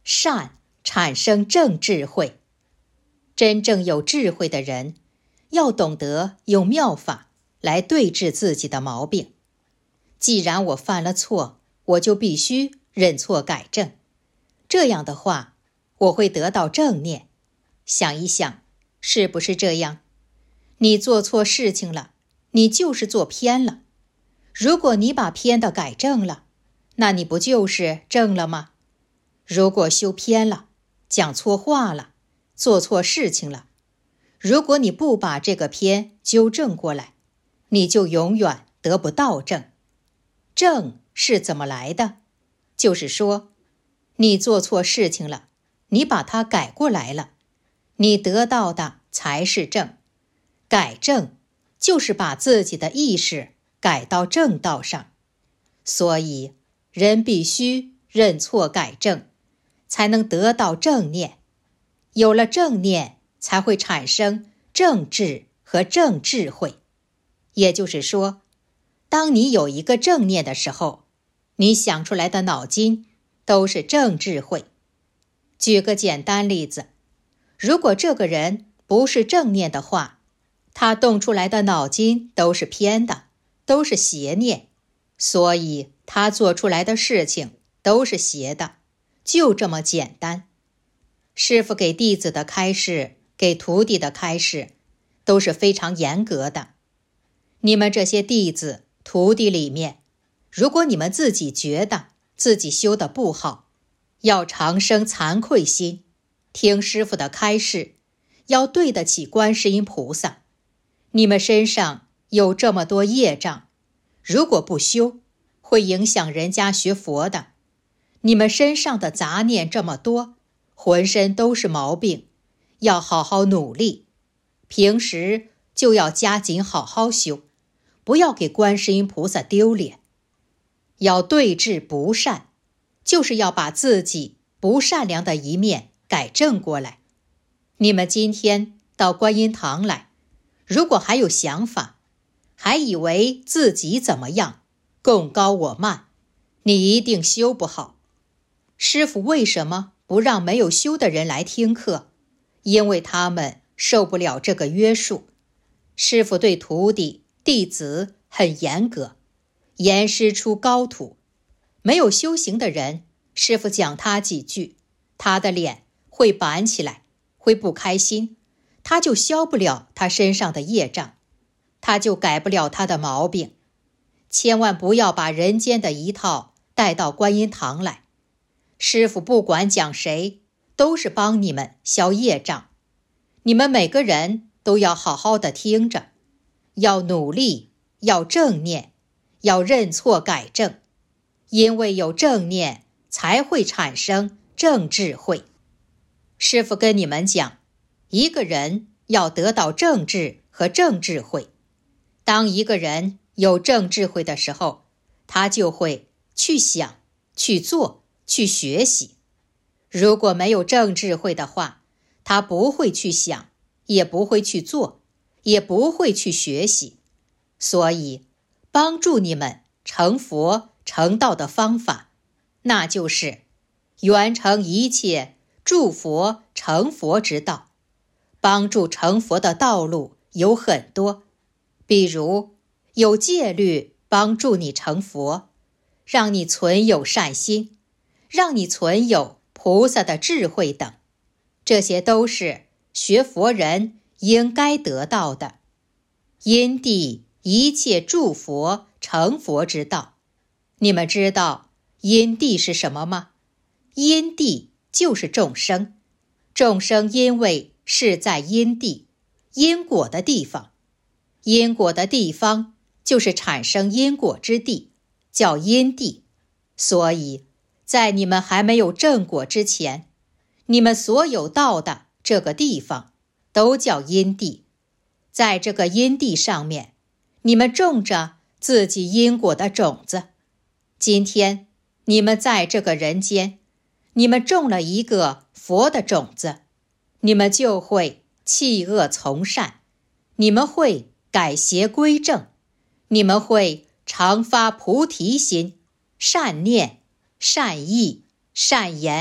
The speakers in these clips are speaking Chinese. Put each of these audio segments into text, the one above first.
善产生正智慧。真正有智慧的人，要懂得用妙法来对治自己的毛病。既然我犯了错，我就必须认错改正。这样的话，我会得到正念。想一想，是不是这样？你做错事情了，你就是做偏了。如果你把偏的改正了，那你不就是正了吗？如果修偏了，讲错话了，做错事情了，如果你不把这个偏纠正过来，你就永远得不到正。正是怎么来的？就是说，你做错事情了，你把它改过来了，你得到的才是正。改正就是把自己的意识改到正道上。所以人必须认错改正，才能得到正念。有了正念，才会产生正智和正智慧。也就是说，当你有一个正念的时候，你想出来的脑筋都是正智慧。举个简单例子，如果这个人不是正念的话，他动出来的脑筋都是偏的，都是邪念，所以他做出来的事情都是邪的，就这么简单。师父给弟子的开示，给徒弟的开示，都是非常严格的。你们这些弟子徒弟里面，如果你们自己觉得自己修得不好，要常生惭愧心，听师父的开示，要对得起观世音菩萨。你们身上有这么多业障，如果不修，会影响人家学佛的。你们身上的杂念这么多，浑身都是毛病，要好好努力。平时就要加紧好好修，不要给观世音菩萨丢脸。要对治不善，就是要把自己不善良的一面改正过来。你们今天到观音堂来，如果还有想法，还以为自己怎么样，贡高我慢，你一定修不好。师父为什么不让没有修的人来听课？因为他们受不了这个约束。师父对徒弟、弟子很严格，严师出高徒。没有修行的人，师父讲他几句，他的脸会板起来，会不开心，他就消不了他身上的业障，他就改不了他的毛病。千万不要把人间的一套带到观音堂来。师父不管讲谁，都是帮你们消业障。你们每个人都要好好的听着，要努力，要正念，要认错改正。因为有正念，才会产生正智慧。师父跟你们讲，一个人要得到正智和正智慧。当一个人有正智慧的时候，他就会去想、去做、去学习。如果没有正智慧的话，他不会去想，也不会去做，也不会去学习。所以，帮助你们成佛成道的方法，那就是圆成一切助佛成佛之道。帮助成佛的道路有很多，比如有戒律帮助你成佛，让你存有善心，让你存有菩萨的智慧等，这些都是学佛人应该得到的。因地一切助佛成佛之道。你们知道因地是什么吗？因地就是众生，众生因为是在因地，因果的地方。因果的地方就是产生因果之地，叫因地。所以在你们还没有正果之前，你们所有到的这个地方都叫因地。在这个因地上面，你们种着自己因果的种子。今天你们在这个人间，你们种了一个佛的种子，你们就会弃恶从善，你们会改邪归正，你们会常发菩提心，善念、善意、善言、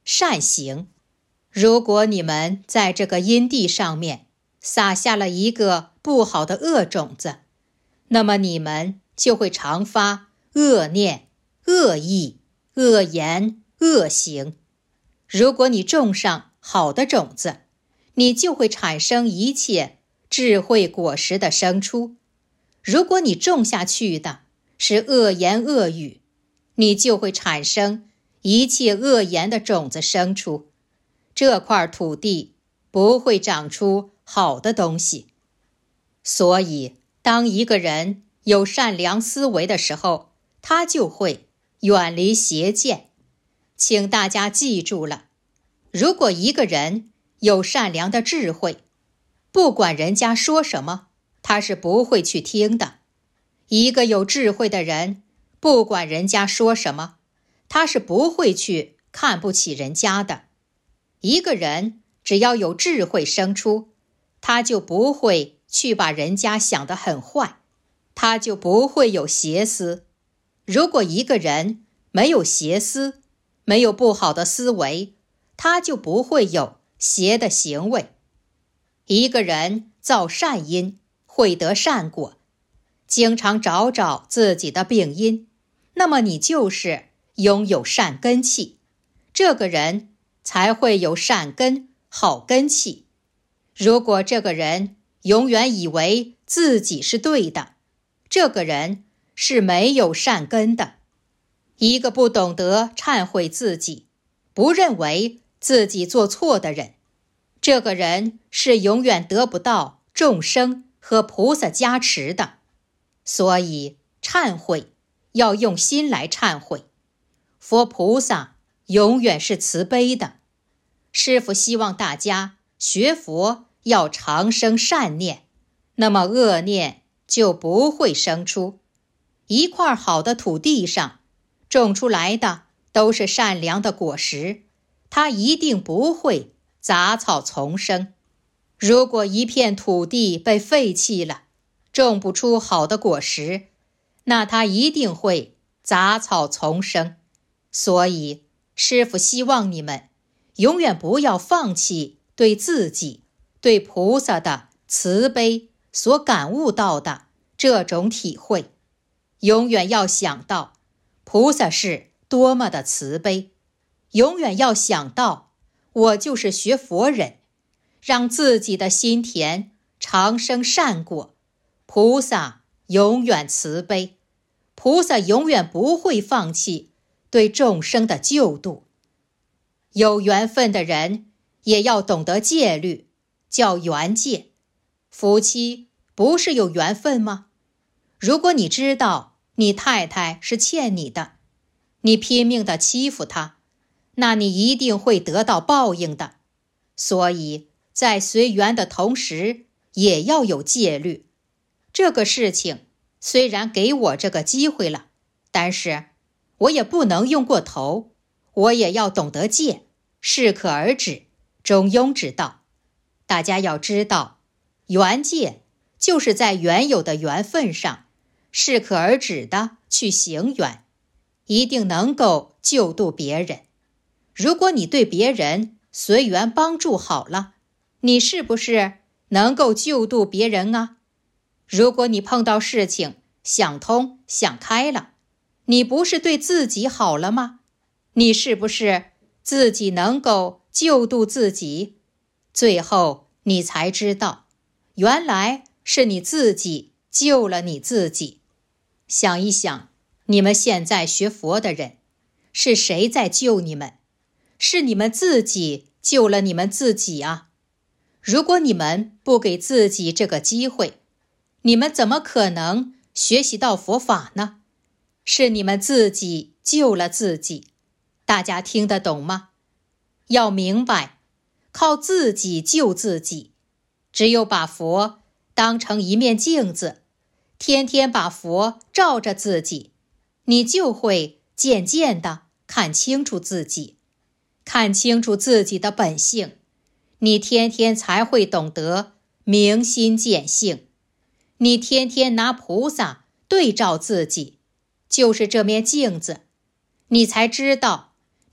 善行。如果你们在这个阴地上面撒下了一个不好的恶种子，那么你们就会常发恶念、恶意、恶言、恶行。如果你种上好的种子，你就会产生一切智慧果实的生出。如果你种下去的是恶言恶语，你就会产生一切恶言的种子生出。这块土地不会长出好的东西。所以，当一个人有善良思维的时候，他就会远离邪见。请大家记住了，如果一个人有善良的智慧，不管人家说什么，他是不会去听的。一个有智慧的人，不管人家说什么，他是不会去看不起人家的。一个人只要有智慧生出，他就不会去把人家想得很坏，他就不会有邪思。如果一个人没有邪思，没有不好的思维，他就不会有邪的行为。一个人造善因，会得善果。经常找找自己的病因，那么你就是拥有善根气，这个人才会有善根、好根气。如果这个人永远以为自己是对的，这个人是没有善根的。一个不懂得忏悔自己，不认为自己做错的人，这个人是永远得不到众生和菩萨加持的。所以忏悔要用心来忏悔。佛菩萨永远是慈悲的。师父希望大家学佛要常生善念，那么恶念就不会生出。一块好的土地上种出来的都是善良的果实，它一定不会杂草丛生。如果一片土地被废弃了，种不出好的果实，那它一定会杂草丛生。所以师父希望你们永远不要放弃对自己、对菩萨的慈悲所感悟到的这种体会，永远要想到菩萨是多么的慈悲，永远要想到我就是学佛人，让自己的心田常生善果。菩萨永远慈悲，菩萨永远不会放弃对众生的救度。有缘分的人也要懂得戒律，叫缘戒。夫妻不是有缘分吗？如果你知道你太太是欠你的，你拼命地欺负她，那你一定会得到报应的。所以在随缘的同时，也要有戒律。这个事情虽然给我这个机会了，但是我也不能用过头，我也要懂得戒，适可而止，中庸之道。大家要知道，缘戒就是在原有的缘分上适可而止的去行缘，一定能够救度别人。如果你对别人随缘帮助好了，你是不是能够救度别人啊？如果你碰到事情想通想开了，你不是对自己好了吗？你是不是自己能够救度自己？最后你才知道，原来是你自己救了你自己。想一想，你们现在学佛的人，是谁在救你们？是你们自己救了你们自己啊！如果你们不给自己这个机会，你们怎么可能学习到佛法呢？是你们自己救了自己。大家听得懂吗？要明白，靠自己救自己。只有把佛当成一面镜子，天天把佛照着自己，你就会渐渐地看清楚自己，看清楚自己的本性，你天天才会懂得明心见性。你天天拿菩萨对照自己，就是这面镜子，你才知道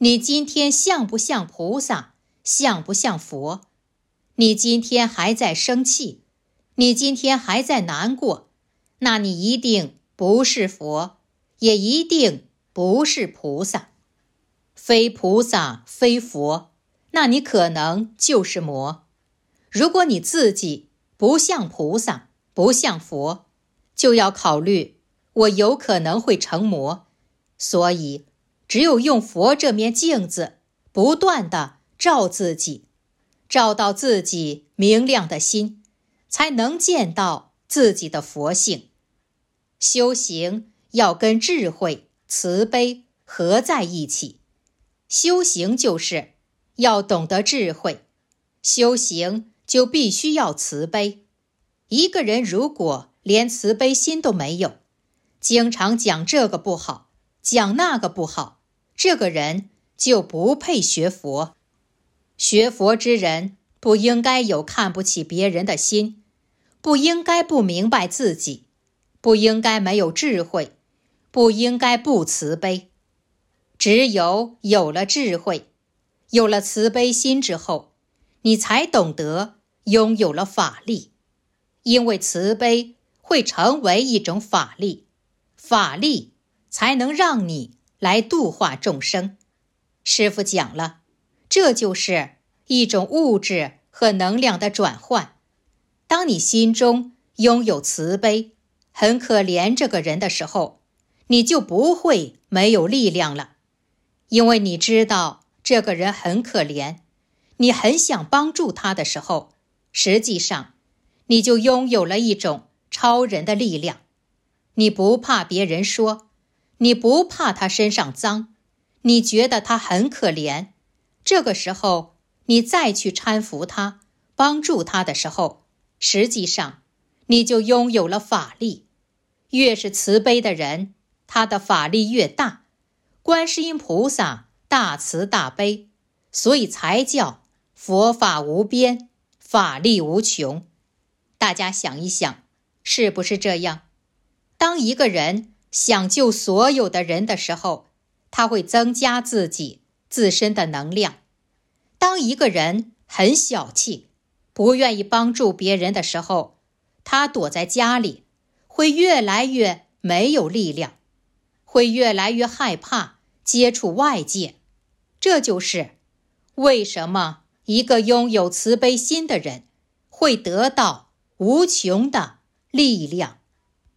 你今天像不像菩萨，像不像佛？你今天还在生气，你今天还在难过，那你一定不是佛，也一定不是菩萨。非菩萨非佛，那你可能就是魔。如果你自己不像菩萨，不像佛，就要考虑我有可能会成魔。所以只有用佛这面镜子不断地照自己，照到自己明亮的心，才能见到自己的佛性。修行要跟智慧、慈悲合在一起。修行就是要懂得智慧，修行就必须要慈悲。一个人如果连慈悲心都没有，经常讲这个不好，讲那个不好，这个人就不配学佛。学佛之人不应该有看不起别人的心，不应该不明白自己，不应该没有智慧，不应该不慈悲。只有了智慧，有了慈悲心之后，你才懂得拥有了法力。因为慈悲会成为一种法力，法力才能让你来度化众生。师父讲了，这就是一种物质和能量的转换。当你心中拥有慈悲，很可怜这个人的时候，你就不会没有力量了。因为你知道这个人很可怜，你很想帮助他的时候，实际上你就拥有了一种超人的力量。你不怕别人说，你不怕他身上脏，你觉得他很可怜，这个时候你再去搀扶他，帮助他的时候，实际上你就拥有了法力。越是慈悲的人，他的法力越大。观世音菩萨大慈大悲，所以才叫佛法无边，法力无穷。大家想一想，是不是这样？当一个人想救所有的人的时候，他会增加自己自身的能量。当一个人很小气，不愿意帮助别人的时候，他躲在家里，会越来越没有力量，会越来越害怕接触外界。这就是为什么一个拥有慈悲心的人会得到无穷的力量。